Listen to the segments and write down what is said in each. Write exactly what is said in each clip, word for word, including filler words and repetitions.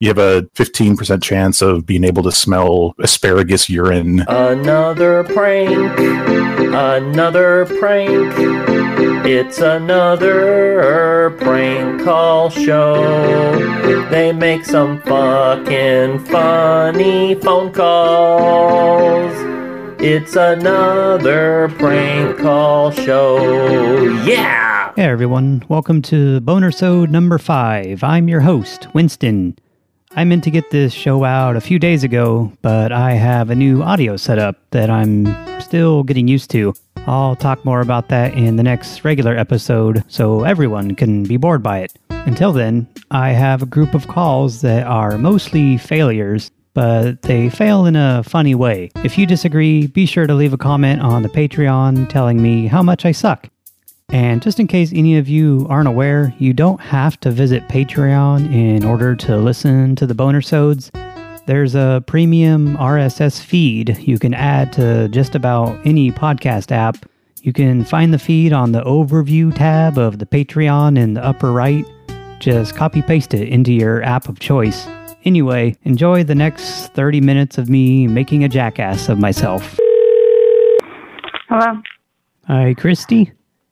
you have a fifteen percent chance of being able to smell asparagus urine. Another prank, another prank. It's another prank call show. They make some fucking funny phone calls. It's another prank call show. Yeah! Hey everyone, welcome to Bonersode number five. I'm your host, Winston. I meant to get this show out a few days ago, but I have a new audio setup that I'm still getting used to. I'll talk more about that in the next regular episode, so everyone can be bored by it. Until then, I have a group of calls that are mostly failures, but they fail in a funny way. If you disagree, be sure to leave a comment on the Patreon telling me how much I suck. And just in case any of you aren't aware, you don't have to visit Patreon in order to listen to the Bonersodes. There's a premium R S S feed you can add to just about any podcast app. You can find the feed on the overview tab of the Patreon in the upper right. Just copy-paste it into your app of choice. Anyway, enjoy the next thirty minutes of me making a jackass of myself. Hello? Hi, Christy?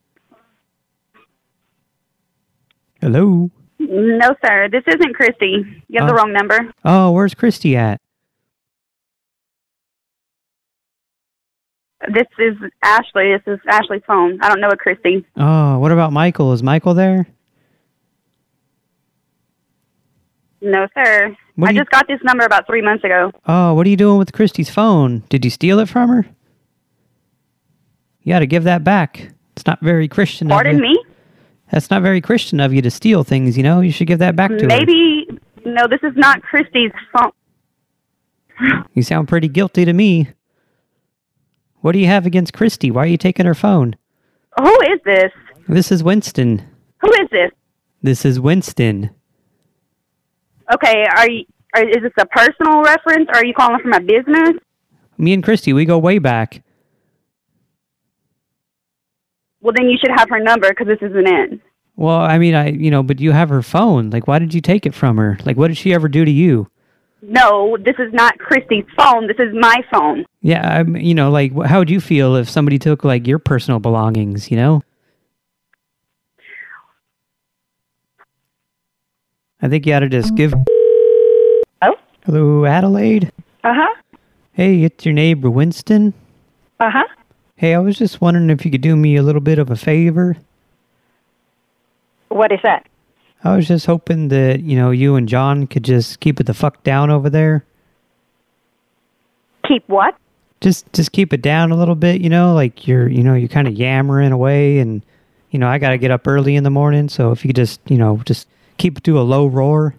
Hello? No, sir. This isn't Christy. You have Oh. the wrong number. Oh, where's Christy at? This is Ashley. This is Ashley's phone. I don't know a Christy. Oh, what about Michael? Is Michael there? No, sir. What I do you- just got this number about three months ago. Oh, what are you doing with Christy's phone? Did you steal it from her? You gotta give that back. It's not very Christian Pardon of you. me? That's not very Christian of you to steal things, you know? You should give that back to her. Maybe, no, this is not Christy's phone. You sound pretty guilty to me. What do you have against Christy? Why are you taking her phone? Who is this? This is Winston. Who is this? This is Winston. Okay, are you, are, is this a personal reference, or are you calling from a business? Me and Christy, we go way back. Well, then you should have her number, because this isn't it. Well, I mean, I you know, but you have her phone. Like, why did you take it from her? Like, what did she ever do to you? No, this is not Christy's phone. This is my phone. Yeah, I'm, you know, like, how would you feel if somebody took, like, your personal belongings, you know? I think you ought to just give... Oh? Hello, Adelaide? Uh-huh. Hey, it's your neighbor, Winston. Uh-huh. Hey, I was just wondering if you could do me a little bit of a favor. What is that? I was just hoping that, you know, you and John could just keep it the fuck down over there. Keep what? Just just keep it down a little bit, you know, like you're, you know, you're kind of yammering away, and, you know, I got to get up early in the morning, so if you could just, you know, just keep it to a low roar.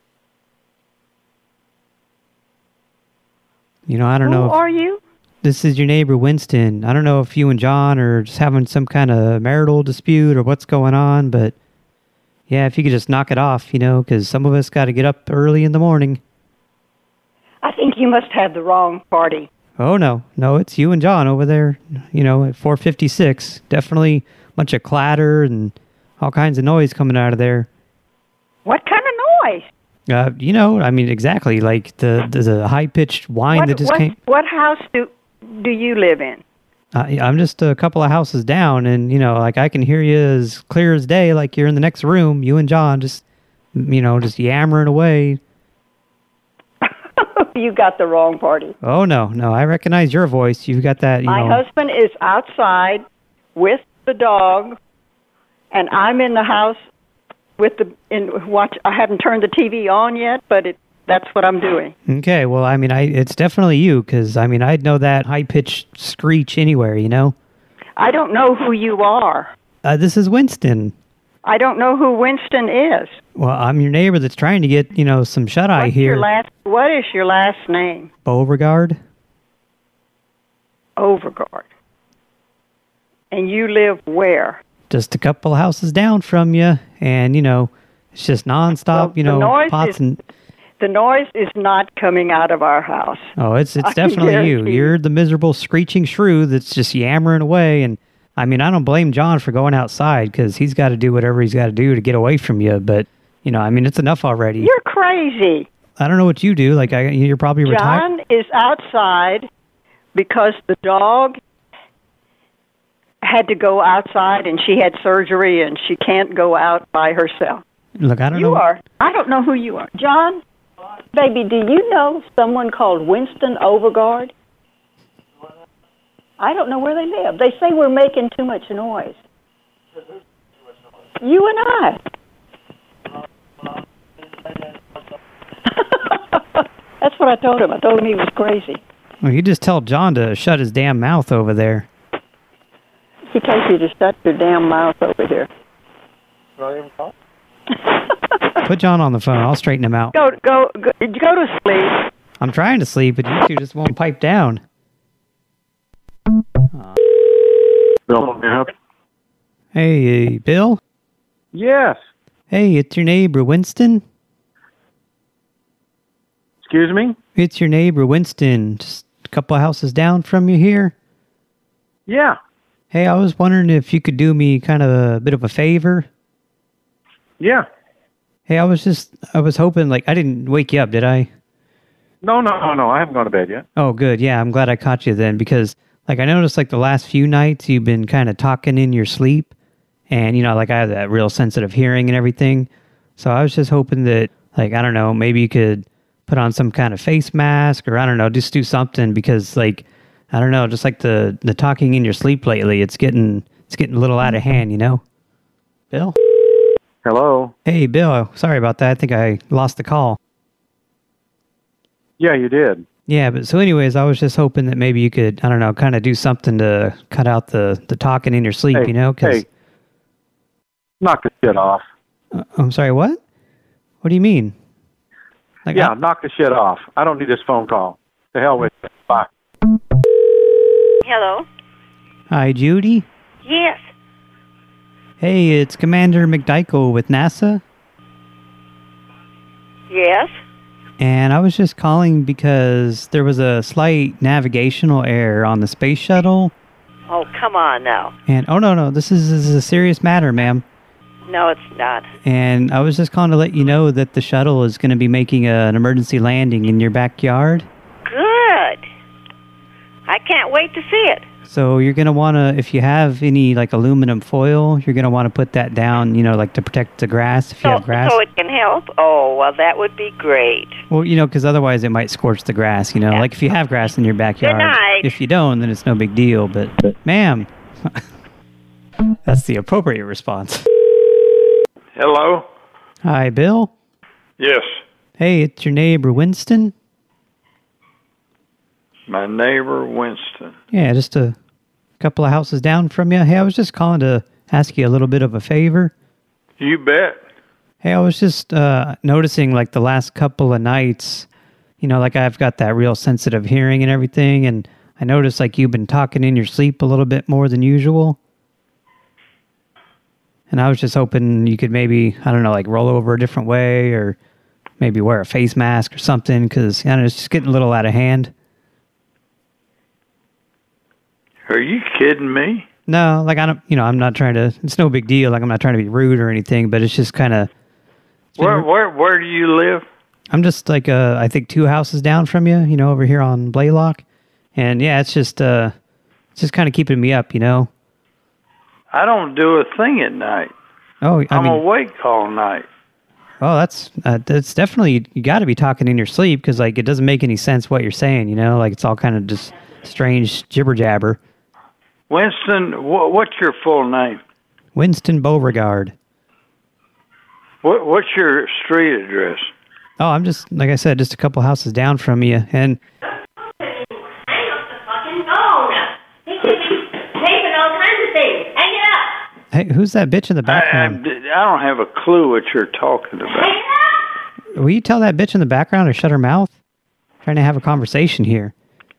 You know, I don't Who know. If, are you? This is your neighbor, Winston. I don't know if you and John are just having some kind of marital dispute or what's going on, but yeah, if you could just knock it off, you know, because some of us got to get up early in the morning. I think you must have the wrong party. Oh, no. No, it's you and John over there, you know, at four fifty-six. Definitely a bunch of clatter and all kinds of noise coming out of there. What kind of noise? Uh, you know, I mean, exactly, like the the, the high-pitched whine What, that just what, came... what house do do you live in? Uh, I'm just a couple of houses down, and, you know, like, I can hear you as clear as day, like you're in the next room, you and John, just, you know, just yammering away. You got the wrong party. Oh, no, no, I recognize your voice. You've got that, you My know... husband is outside with the dog, and I'm in the house with the in watch. I haven't turned the T V on yet, but it that's what I'm doing. Okay, well, I mean, I it's definitely you, because, I mean, I'd know that high-pitched screech anywhere, you know? I don't know who you are. Uh, this is Winston. I don't know who Winston is. Well, I'm your neighbor that's trying to get, you know, some shut-eye What's here. Your last, what is your last name? Beauregard? Overgard. And you live where? Just a couple of houses down from you, and, you know, it's just nonstop, Well, you the know, noise pots is- and... The noise is not coming out of our house. Oh, it's it's I can definitely you. guarantee you. You're the miserable screeching shrew that's just yammering away, and, I mean, I don't blame John for going outside, because he's got to do whatever he's got to do to get away from you, but, you know, I mean, it's enough already. You're crazy. I don't know what you do. Like, I, you're probably retired. John is outside because the dog had to go outside and she had surgery and she can't go out by herself. Look, I don't you know. You are. I don't know who you are. John, baby, do you know someone called Winston Overgard? I don't know where they live. They say we're making too much noise. You and I. That's what I told him. I told him he was crazy. Well, you just tell John to shut his damn mouth over there. He tells you to shut your damn mouth over here. Put John on the phone. I'll straighten him out. Go, go, go, go to sleep. I'm trying to sleep, but you two just won't pipe down. Bill, yeah. Hey, Bill? Yes. Hey, it's your neighbor, Winston. Excuse me? It's your neighbor, Winston. Just a couple of houses down from you here. Yeah. Hey, I was wondering if you could do me kind of a bit of a favor. Yeah. Hey, I was just, I was hoping, like, I didn't wake you up, did I? No, no, no, no. I haven't gone to bed yet. Oh, good. Yeah, I'm glad I caught you then, because, like, I noticed, like, the last few nights you've been kind of talking in your sleep, and, you know, like, I have that real sensitive hearing and everything, so I was just hoping that, like, I don't know, maybe you could put on some kind of face mask, or I don't know, just do something, because, like, I don't know, just like the, the talking in your sleep lately, it's getting, it's getting a little out of hand, you know? Bill? Hello? Hey, Bill, sorry about that. I think I lost the call. Yeah, you did. Yeah, but so anyways, I was just hoping that maybe you could, I don't know, kind of do something to cut out the, the talking in your sleep, hey, you know? Cause, hey, knock the shit off. uh, I'm sorry, what? What do you mean? Like, yeah, I, knock the shit off. I don't need this phone call. The hell with it. Bye. Hello? Hi, Judy? Yes. Hey, it's Commander McDykel with NASA. Yes? And I was just calling because there was a slight navigational error on the space shuttle. Oh, come on now. And, oh, no, no, this is, this is a serious matter, ma'am. No, it's not. And I was just calling to let you know that the shuttle is going to be making a, an emergency landing in your backyard. Good. I can't wait to see it. So you're going to want to, if you have any, like, aluminum foil, you're going to want to put that down, you know, like, to protect the grass, if you So, have grass. so it can help? Oh, well, that would be great. Well, you know, because otherwise it might scorch the grass, you know, Yeah. like if you have grass in your backyard. Good night. If you don't, then it's no big deal, but, ma'am, that's the appropriate response. Hello? Hi, Bill? Yes. Hey, it's your neighbor, Winston? My neighbor, Winston. Yeah, just a couple of houses down from you. Hey, I was just calling to ask you a little bit of a favor. You bet. Hey, I was just uh, noticing, like, the last couple of nights, you know, like, I've got that real sensitive hearing and everything, and I noticed, like, you've been talking in your sleep a little bit more than usual. And I was just hoping you could maybe, I don't know, like, roll over a different way, or maybe wear a face mask or something, because, I don't know, it's just getting a little out of hand. Are you kidding me? No, like, I don't, you know, I'm not trying to, it's no big deal, like, I'm not trying to be rude or anything, but it's just kind of... Where, where, where do you live? I'm just, like, uh, I think two houses down from you, you know, over here on Blaylock. And, yeah, it's just, uh, it's just kind of keeping me up, you know? I don't do a thing at night. Oh, I I'm mean, awake all night. Oh, that's, uh, that's definitely, you got to be talking in your sleep, because, like, it doesn't make any sense what you're saying, you know? Like, it's all kind of just strange jibber-jabber. Winston, wh- what's your full name? Winston Beauregard. What, what's your street address? Oh, I'm just, like I said, just a couple houses down from you, and... Hey, who's that bitch in the background? I, I, I don't have a clue what you're talking about. Will you tell that bitch in the background to shut her mouth? I'm trying to have a conversation here.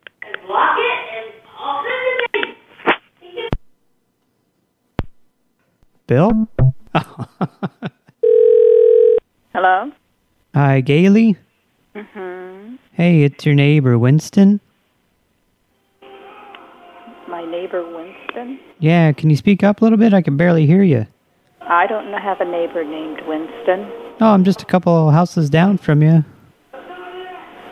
Bill? Hello? Hi, Gailey? Mm-hmm. Hey, it's your neighbor, Winston. My neighbor, Winston? Yeah, can you speak up a little bit? I can barely hear you. I don't have a neighbor named Winston. Oh, I'm just a couple houses down from you.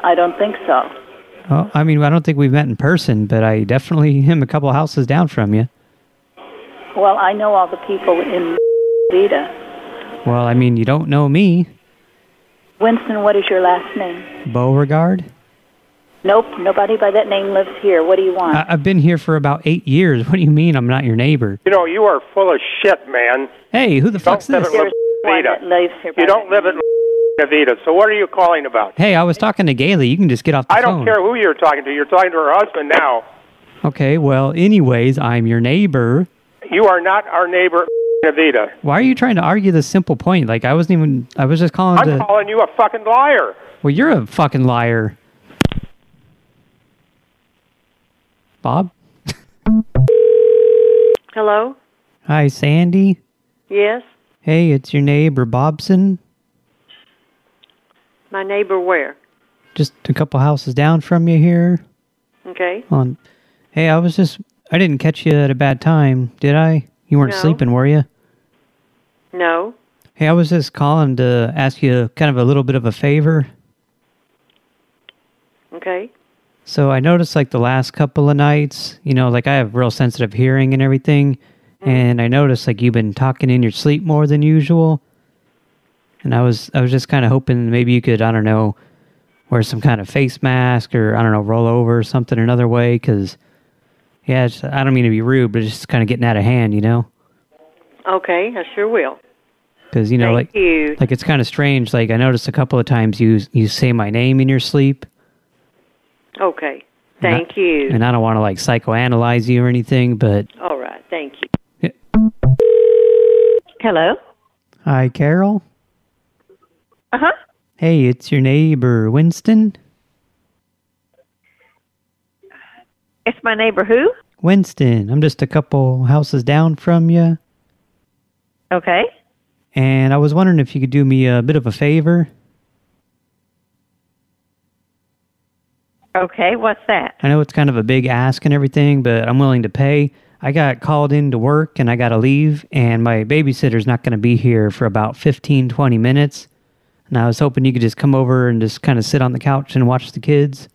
I don't think so. Oh, I mean, I don't think we've met in person, but I definitely am a couple houses down from you. Well, I know all the people in Vita. Well, I mean, you don't know me. Winston, what is your last name? Beauregard? Nope, nobody by that name lives here. What do you want? I I've been here for about eight years. What do you mean I'm not your neighbor? You know, you are full of shit, man. Hey, who the fuck's don't this? Live at One that lives here by you don't that live at Vita, so what are you calling about? Hey, I was talking to Gailey. You can just get off the I phone. don't care who you're talking to. You're talking to her husband now. Okay, well, anyways, I'm your neighbor. You are not our neighbor at Vita. Why are you trying to argue this simple point? Like, I wasn't even... I was just calling I'm to... calling you a fucking liar. Well, you're a fucking liar. Bob? Hello? Hi, Sandy? Yes? Hey, it's your neighbor, Bobson. My neighbor where? Just a couple houses down from you here. Okay. On. Hey, I was just... I didn't catch you at a bad time, did I? You weren't No. sleeping, were you? No. Hey, I was just calling to ask you kind of a little bit of a favor. Okay. So I noticed like the last couple of nights, you know, like I have real sensitive hearing and everything, mm. and I noticed like you've been talking in your sleep more than usual. And I was I was just kind of hoping maybe you could, I don't know, wear some kind of face mask or, I don't know, roll over or something another way, because, yeah, it's, I don't mean to be rude, but it's just kind of getting out of hand, you know? Okay, I sure will. Because, you know, Thank like, you. like it's kind of strange. Like, I noticed a couple of times you you say my name in your sleep. Okay. Thank and I, you. And I don't want to, like, psychoanalyze you or anything, but... All right, thank you. Yeah. Hello? Hi, Carol? Uh-huh. Hey, it's your neighbor, Winston? It's my neighbor who? Winston. I'm just a couple houses down from you. Okay. And I was wondering if you could do me a bit of a favor. Okay, what's that? I know it's kind of a big ask and everything, but I'm willing to pay. I got called in to work and I got to leave, and my babysitter's not going to be here for about fifteen, twenty minutes. And I was hoping you could just come over and just kind of sit on the couch and watch the kids.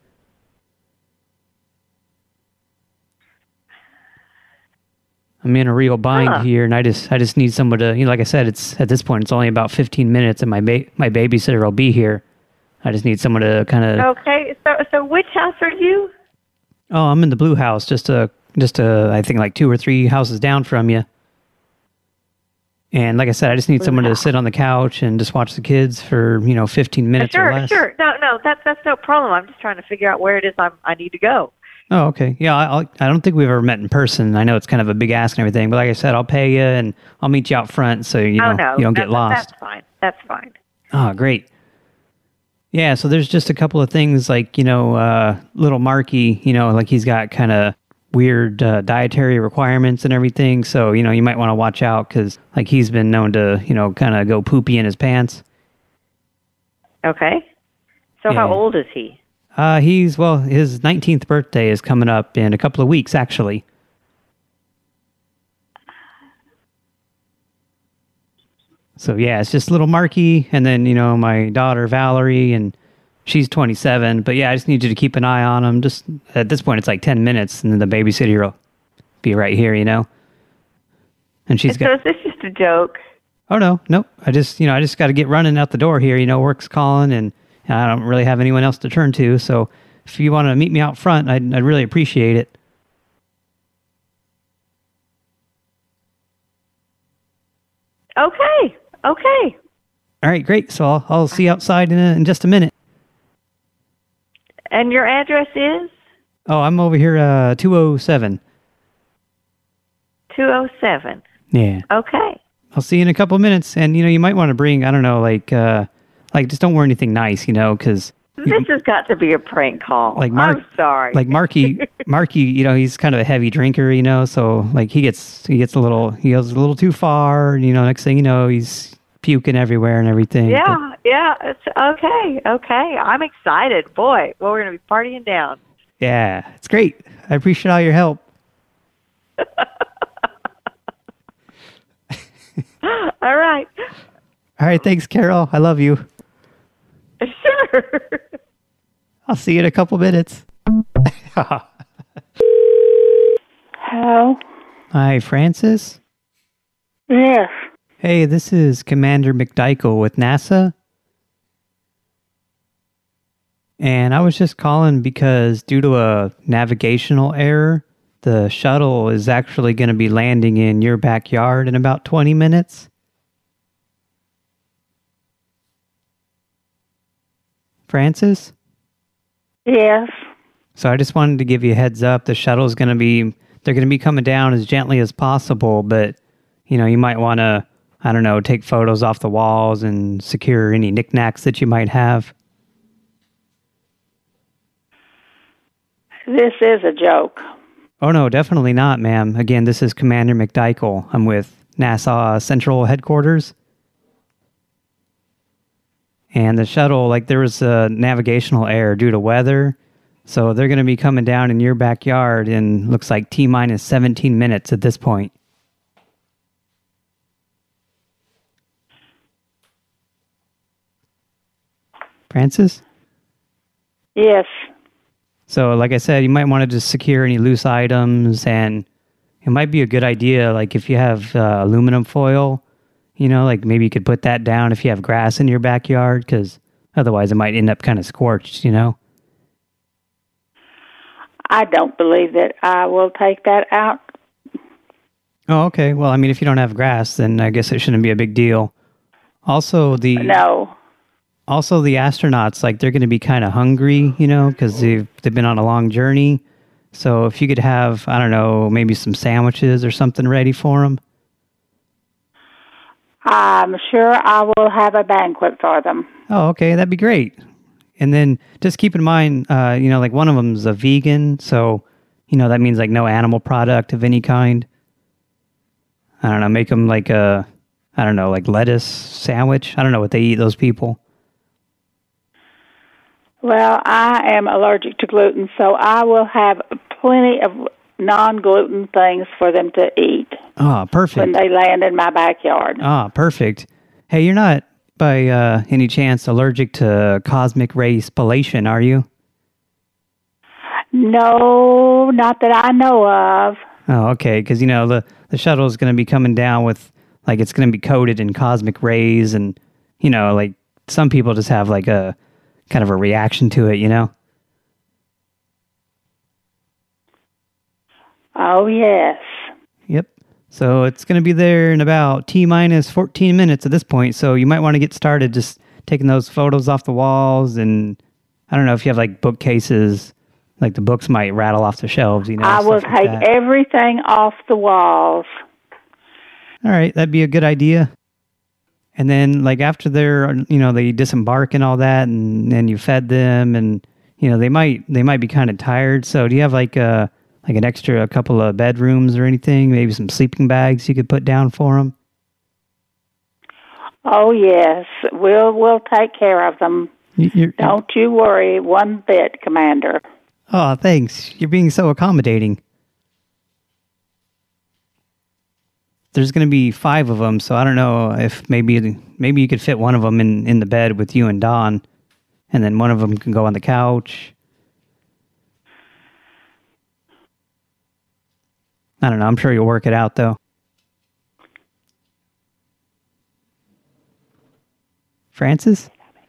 I'm in a real bind huh. here, and I just I just need someone to, you know, like I said, it's at this point, it's only about fifteen minutes, and my ba my babysitter will be here. I just need someone to kind of... Okay, so so which house are you? Oh, I'm in the blue house, just a, just a, I think like two or three houses down from you. And like I said, I just need blue someone house. to sit on the couch and just watch the kids for, you know, fifteen minutes sure, or less. Sure, sure. No, no, that's that's no problem. I'm just trying to figure out where it is I'm, I need to go. Oh, okay. Yeah, I, I'll, I don't think we've ever met in person. I know it's kind of a big ask and everything, but like I said, I'll pay you and I'll meet you out front so you know oh, no, you don't that, get lost. That's fine. That's fine. Oh, great. Yeah, so there's just a couple of things like, you know, uh, little Marky, you know, like he's got kind of weird uh, dietary requirements and everything. So, you know, you might want to watch out because, like, he's been known to, you know, kind of go poopy in his pants. Okay. So yeah. How old is he? Uh, he's, well, his nineteenth birthday is coming up in a couple of weeks, actually. So, yeah, it's just little Marky, and then, you know, my daughter, Valerie, and she's twenty-seven. But, yeah, I just need you to keep an eye on them. Just, at this point, it's like ten minutes, and then the babysitter will be right here, you know? And she's so got... So is this just a joke? Oh, no, no. I just, you know, I just got to get running out the door here. You know, work's calling, and I don't really have anyone else to turn to. So, if you want to meet me out front, I'd, I'd really appreciate it. Okay. Okay. All right, great. So I'll, I'll see you outside in, a, in just a minute. And your address is? Oh, I'm over here, uh, two oh seven. two oh seven. Yeah. Okay. I'll see you in a couple of minutes. And, you know, you might want to bring, I don't know, like, uh, like just don't wear anything nice, you know, because... This has got to be a prank call. Like Mark, I'm sorry. Like Marky, Marky, you know, he's kind of a heavy drinker, you know, so like he gets, he gets a little, he goes a little too far, you know, next thing you know, he's puking everywhere and everything. Yeah, but, yeah, it's okay, okay. I'm excited. Boy, well, we're going to be partying down. Yeah, it's great. I appreciate all your help. All right. All right, thanks, Carol. I love you. Sure. I'll see you in a couple minutes. Hello? Hi, Francis? Yes. Hey, this is Commander McDykel with NASA. And I was just calling because due to a navigational error, the shuttle is actually going to be landing in your backyard in about twenty minutes. Francis? Yes. So I just wanted to give you a heads up. The shuttle's going to be, they're going to be coming down as gently as possible, but, you know, you might want to, I don't know, take photos off the walls and secure any knickknacks that you might have. This is a joke. Oh, no, definitely not, ma'am. Again, this is Commander McDykel. I'm with NASA Central Headquarters. And the shuttle, like, there was a navigational error due to weather. So they're going to be coming down in your backyard in, looks like, T-minus seventeen minutes at this point. Francis? Yes. So, like I said, you might want to just secure any loose items, and it might be a good idea, like, if you have uh, aluminum foil, you know, like, maybe you could put that down if you have grass in your backyard, because otherwise it might end up kind of scorched, you know? I don't believe that I will take that out. Oh, okay. Well, I mean, if you don't have grass, then I guess it shouldn't be a big deal. Also, the... No. Also, the astronauts, like, they're going to be kind of hungry, you know, because they've, they've been on a long journey. So if you could have, I don't know, maybe some sandwiches or something ready for them. I'm sure I will have a banquet for them. Oh, okay. That'd be great. And then just keep in mind, uh, you know, like one of them's a vegan. So, you know, that means like no animal product of any kind. I don't know, make them like a, I don't know, like lettuce sandwich. I don't know what they eat, those people. Well, I am allergic to gluten, so I will have plenty of non-gluten things for them to eat. Oh, perfect. When they land in my backyard. Ah, perfect. Hey, you're not, by uh, any chance, allergic to cosmic ray spallation, are you? No, not that I know of. Oh, okay, because, you know, the, the shuttle is going to be coming down with, like, it's going to be coated in cosmic rays, and, you know, like, some people just have, like, a kind of a reaction to it, you know? Oh, yes. Yep. So it's going to be there in about T-minus fourteen minutes at this point, so you might want to get started just taking those photos off the walls, and I don't know if you have, like, bookcases, like the books might rattle off the shelves, you know? I will like take that. everything off the walls. All right, that'd be a good idea. And then, like, after they're, you know, they disembark and all that, and then you fed them, and, you know, they might they might be kind of tired. So do you have, like, a, like an extra couple of bedrooms or anything? Maybe some sleeping bags you could put down for them? Oh, yes. We'll, we'll take care of them. You're, Don't you worry one bit, Commander. Oh, thanks. You're being so accommodating. There's going to be five of them, so I don't know if maybe maybe you could fit one of them in, in the bed with you and Don, and then one of them can go on the couch. I don't know. I'm sure you'll work it out, though. Francis?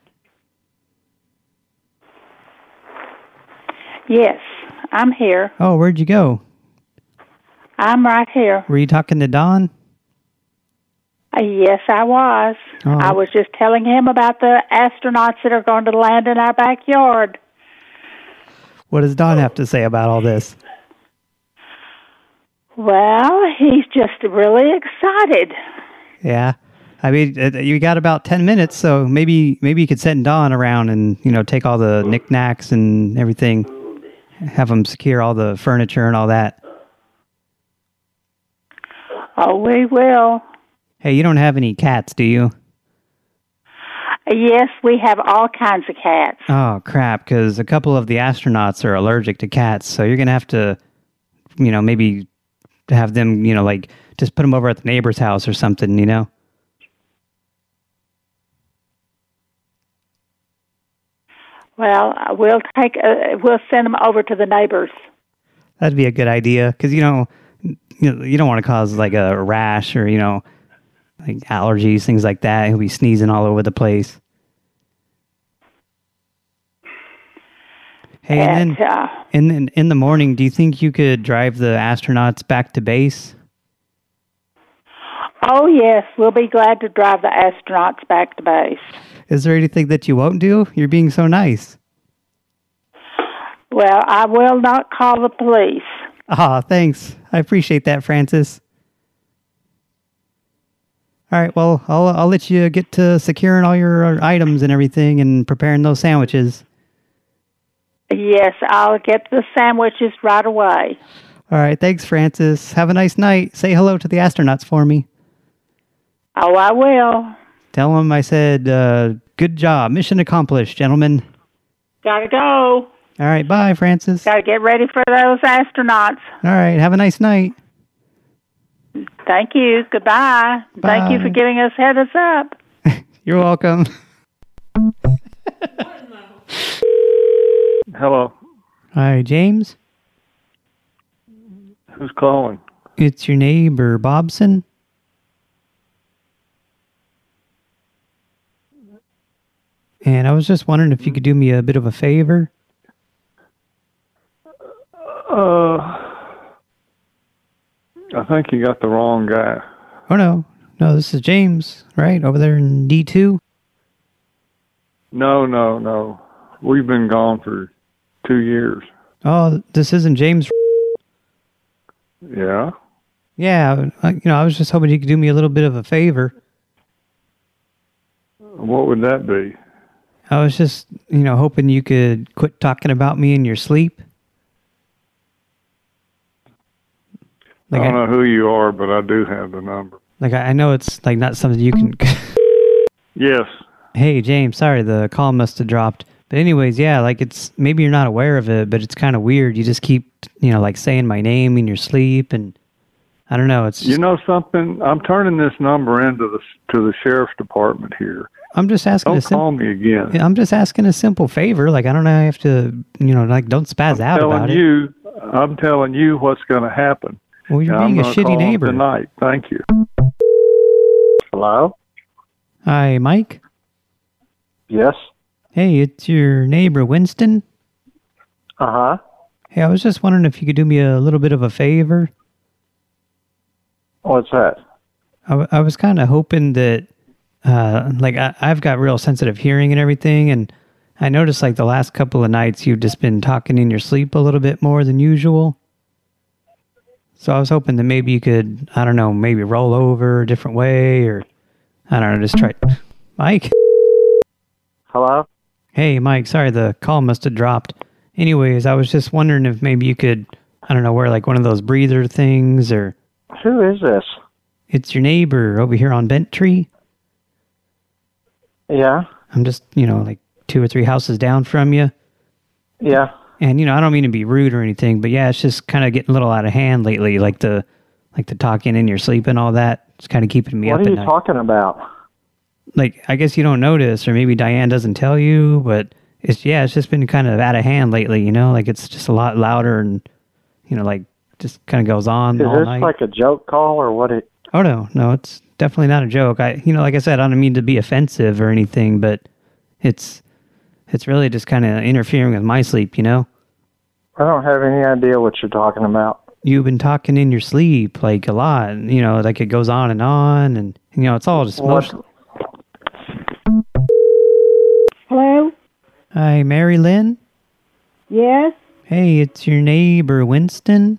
Yes, I'm here. Oh, where'd you go? I'm right here. Were you talking to Don? Uh, yes, I was. Oh. I was just telling him about the astronauts that are going to land in our backyard. What does Don have to say about all this? Well, he's just really excited. Yeah. I mean, you got about ten minutes, so maybe maybe you could send Don around and, you know, take all the knickknacks and everything. Have him secure all the furniture and all that. Oh, we will. Hey, you don't have any cats, do you? Yes, we have all kinds of cats. Oh, crap, because a couple of the astronauts are allergic to cats, so you're going to have to, you know, maybe have them, you know, like, just put them over at the neighbor's house or something, you know? Well, uh, we'll take uh, we'll send them over to the neighbors. That'd be a good idea, because, you know, you know, you don't want to cause, like, a rash or, you know, like allergies, things like that. He'll be sneezing all over the place. Hey, and, and then uh, in, in, in the morning, do you think you could drive the astronauts back to base? Oh, yes, we'll be glad to drive the astronauts back to base. Is there anything that you won't do? You're being so nice. Well, I will not call the police. Ah, thanks. I appreciate that, Francis. All right, well, I'll I'll let you get to securing all your items and everything and preparing those sandwiches. Yes, I'll get the sandwiches right away. All right, thanks, Francis. Have a nice night. Say hello to the astronauts for me. Oh, I will. Tell them I said, uh, good job. Mission accomplished, gentlemen. Gotta go. All right, bye, Francis. Gotta get ready for those astronauts. All right, have a nice night. Thank you. Goodbye. Bye. Thank you for giving us heads up. You're welcome. Hello. Hi, James. Who's calling? It's your neighbor, Bobson. And I was just wondering if you could do me a bit of a favor. Uh, I think you got the wrong guy. Oh, no. No, this is James, right? Over there in D two? No, no, no. We've been gone for two years. Oh, this isn't James. Yeah? Yeah, I, you know, I was just hoping you could do me a little bit of a favor. What would that be? I was just, you know, hoping you could quit talking about me in your sleep. Like I don't I, know who you are, but I do have the number. Like, I, I know it's, like, not something you can... Yes. Hey, James, sorry, the call must have dropped. But anyways, yeah, like, it's, maybe you're not aware of it, but it's kind of weird. You just keep, you know, like, saying my name in your sleep, and I don't know, it's just... You know something? I'm turning this number into the to the sheriff's department here. I'm just asking don't a simple... call me again. I'm just asking a simple favor. Like, I don't know, I have to, you know, like, don't spaz I'm out about it. you, I'm telling you what's going to happen. Well, you're and being I'm a gonna shitty call neighbor. tonight. Thank you. Hello? Hi, Mike? Yes? Hey, it's your neighbor, Winston. Uh-huh. Hey, I was just wondering if you could do me a little bit of a favor. What's that? I, w I was kind of hoping that, uh, like, I, I've got real sensitive hearing and everything, and I noticed, like, the last couple of nights you've just been talking in your sleep a little bit more than usual. So I was hoping that maybe you could, I don't know, maybe roll over a different way, or, I don't know, just try... Mike? Hello? Hey, Mike, sorry, the call must have dropped. Anyways, I was just wondering if maybe you could, I don't know, wear like one of those breather things, or... Who is this? It's your neighbor over here on Bent Tree. Yeah? I'm just, you know, like two or three houses down from you. Yeah. And, you know, I don't mean to be rude or anything, but yeah, it's just kind of getting a little out of hand lately, like the like the talking in your sleep and all that. It's kind of keeping me what up are at you night. talking about? Like, I guess you don't notice, or maybe Diane doesn't tell you, but it's, yeah, it's just been kind of out of hand lately, you know? Like, it's just a lot louder and, you know, like, just kind of goes on Is all this night. like a joke call or what? It... Oh, no, no, it's definitely not a joke. I, you know, like I said, I don't mean to be offensive or anything, but it's, it's really just kind of interfering with my sleep, you know? I don't have any idea what you're talking about. You've been talking in your sleep, like, a lot, you know, like it goes on and on, and, you know, it's all just... What? Most... Hello? Hi, Mary Lynn? Yes? Hey, it's your neighbor, Winston.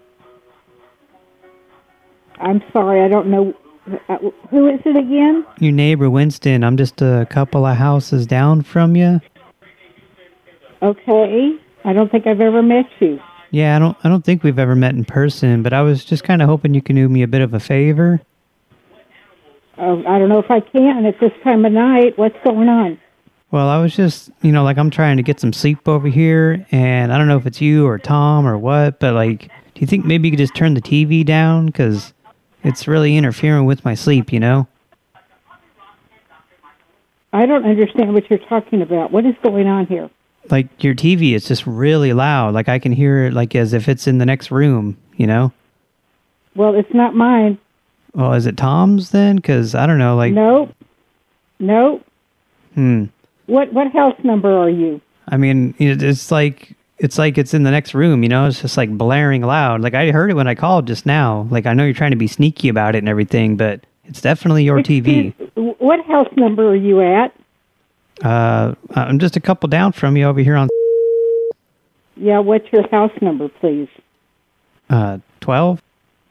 I'm sorry, I don't know. Uh, who is it again? Your neighbor, Winston. I'm just a couple of houses down from you. Okay. I don't think I've ever met you. Yeah, I don't I don't think we've ever met in person, but I was just kind of hoping you could do me a bit of a favor. Uh, I don't know if I can at this time of night. What's going on? Well, I was just, you know, like I'm trying to get some sleep over here, and I don't know if it's you or Tom or what, but like, do you think maybe you could just turn the T V down? Because it's really interfering with my sleep, you know? I don't understand what you're talking about. What is going on here? like your T V is just really loud. Like I can hear it like as if it's in the next room, you know? Well, it's not mine. Well, is it Tom's then? Because I don't know, like... Nope. Nope. Hmm. What what house number are you? I mean, it's like it's like it's in the next room, you know? It's just like blaring loud. Like I heard it when I called just now. Like I know you're trying to be sneaky about it and everything, but it's definitely your T V. What house number are you at? Uh, I'm just a couple down from you over here on... Yeah, what's your house number, please? Uh, twelve?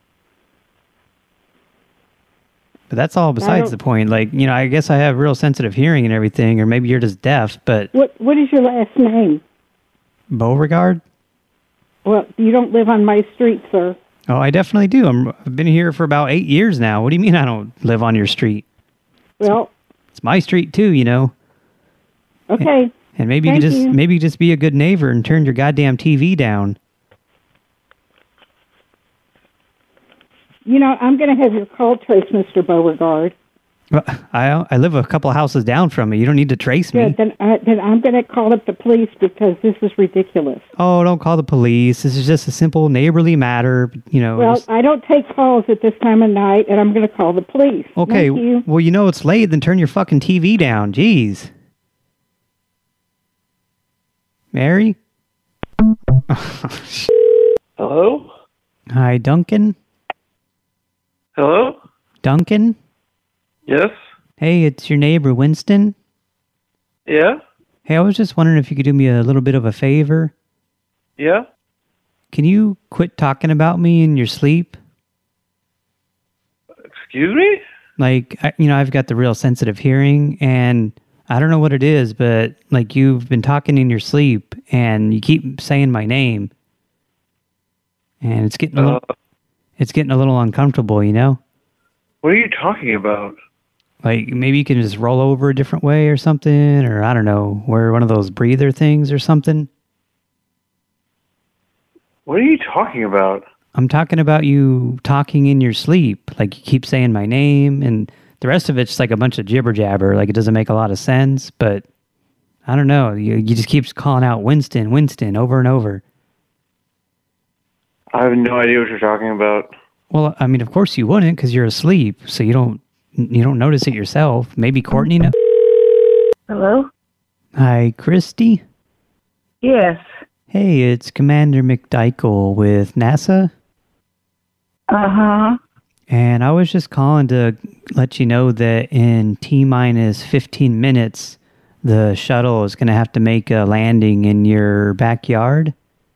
But that's all besides the point. Like, you know, I guess I have real sensitive hearing and everything, or maybe you're just deaf, but... What What is your last name? Beauregard? Well, you don't live on my street, sir. Oh, I definitely do. I'm, I've been here for about eight years now. What do you mean I don't live on your street? Well... It's my street, too, you know? Okay. And, and maybe Thank you just you. maybe you just be a good neighbor and turn your goddamn T V down. You know, I'm going to have your call traced, Mister Beauregard. Well, I I live a couple of houses down from you. You don't need to trace me. Yeah, then, I, then I'm going to call up the police because this is ridiculous. Oh, don't call the police. This is just a simple neighborly matter, you know. Well, just- I don't take calls at this time of night, and I'm going to call the police. Okay, Thank you. well, you know it's late, then turn your fucking T V down. Jeez. Mary? Hello? Hi, Duncan? Hello? Duncan? Yes? Hey, it's your neighbor, Winston. Yeah? Hey, I was just wondering if you could do me a little bit of a favor. Yeah? Can you quit talking about me in your sleep? Excuse me? Like, I, you know, I've got the real sensitive hearing, and I don't know what it is, but, like, you've been talking in your sleep, and you keep saying my name. And it's getting a little, Uh, it's getting a little uncomfortable, you know? What are you talking about? Like, maybe you can just roll over a different way or something, or I don't know, wear one of those breather things or something. What are you talking about? I'm talking about you talking in your sleep. Like, you keep saying my name, and the rest of it's like a bunch of jibber-jabber. Like, it doesn't make a lot of sense, but I don't know. You, you just keep calling out Winston, Winston, over and over. I have no idea what you're talking about. Well, I mean, of course you wouldn't, because you're asleep, so you don't you don't notice it yourself. Maybe Courtney knows. Hello? Hi, Christy? Yes. Hey, it's Commander McDykel with NASA. Uh-huh. And I was just calling to let you know that in T-minus fifteen minutes, the shuttle is going to have to make a landing in your backyard.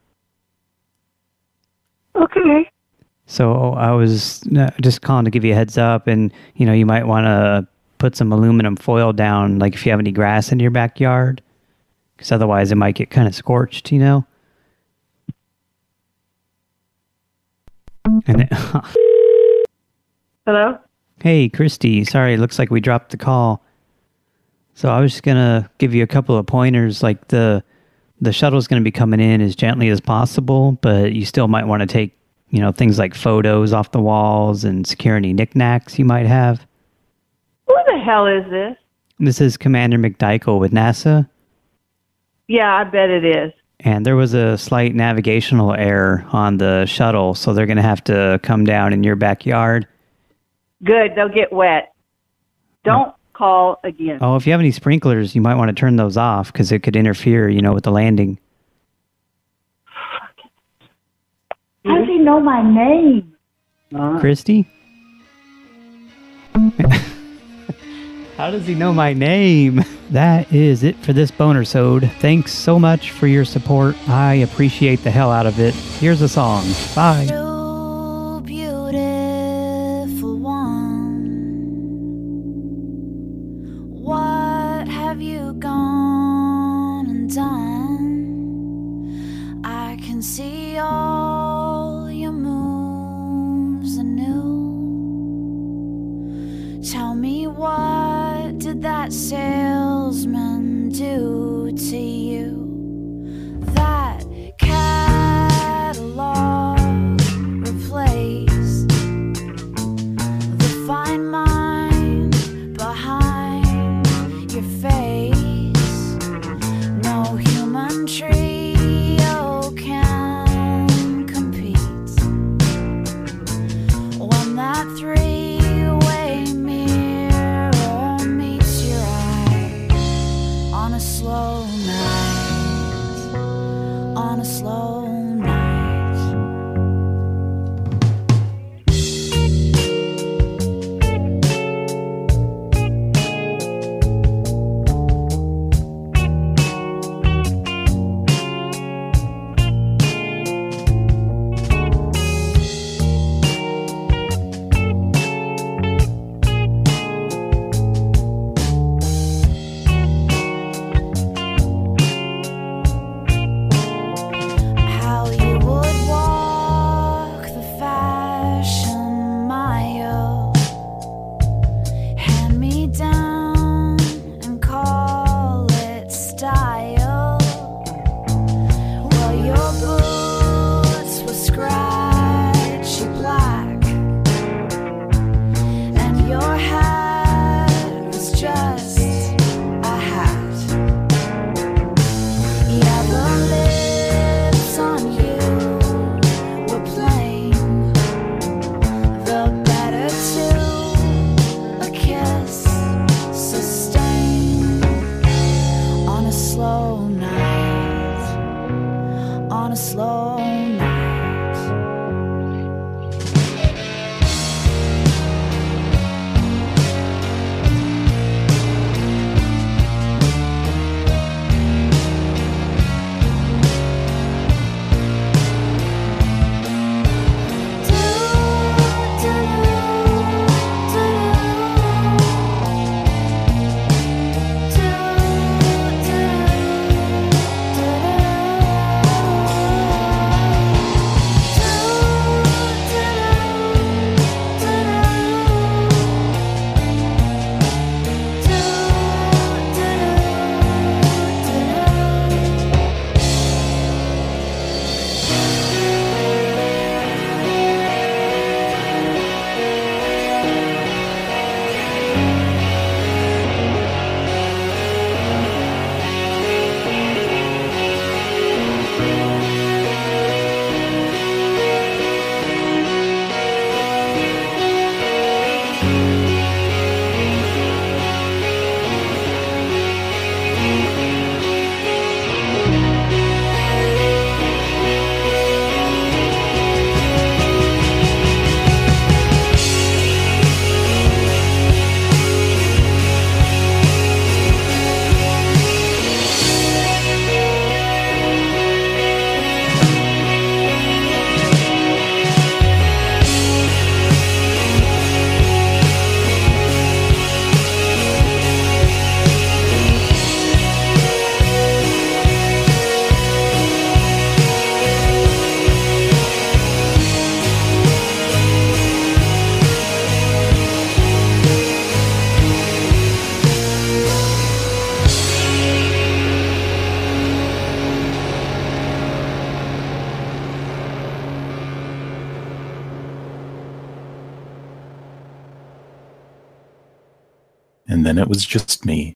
Okay. So I was uh, just calling to give you a heads up, and, you know, you might want to put some aluminum foil down, like if you have any grass in your backyard, because otherwise it might get kind of scorched, you know? And it, Hello? Hey, Christy, sorry, it looks like we dropped the call. So I was just going to give you a couple of pointers, like the the shuttle's going to be coming in as gently as possible, but you still might want to take, you know, things like photos off the walls and secure any knickknacks you might have. Who the hell is this? This is Commander McDykel with NASA, Yeah, I bet it is. and there was a slight navigational error on the shuttle, so they're going to have to come down in your backyard. Good, they'll get wet. Don't call again. Oh, if you have any sprinklers, you might want to turn those off, because it could interfere, you know, with the landing. How does he know my name? Christy? How does he know my name? That is it for this Bonersode. Thanks so much for your support. I appreciate the hell out of it. Here's a song. Bye. So beautiful one, what have you gone and done? I can see all your moves anew. Tell me, what did that salesman do to you? That catalog replaced the fine mind behind your face. No human trio can compete when that three-way mirror meets your eye on a slow night, on a slow night. How you would walk the fashion mile, hand me down and call it style. Well, your boots were scratchy black, and your hat was just a hat. Yeah, the lips on you were plain, the better to a kiss sustained on a slow night, on a slow night. And then it was just me.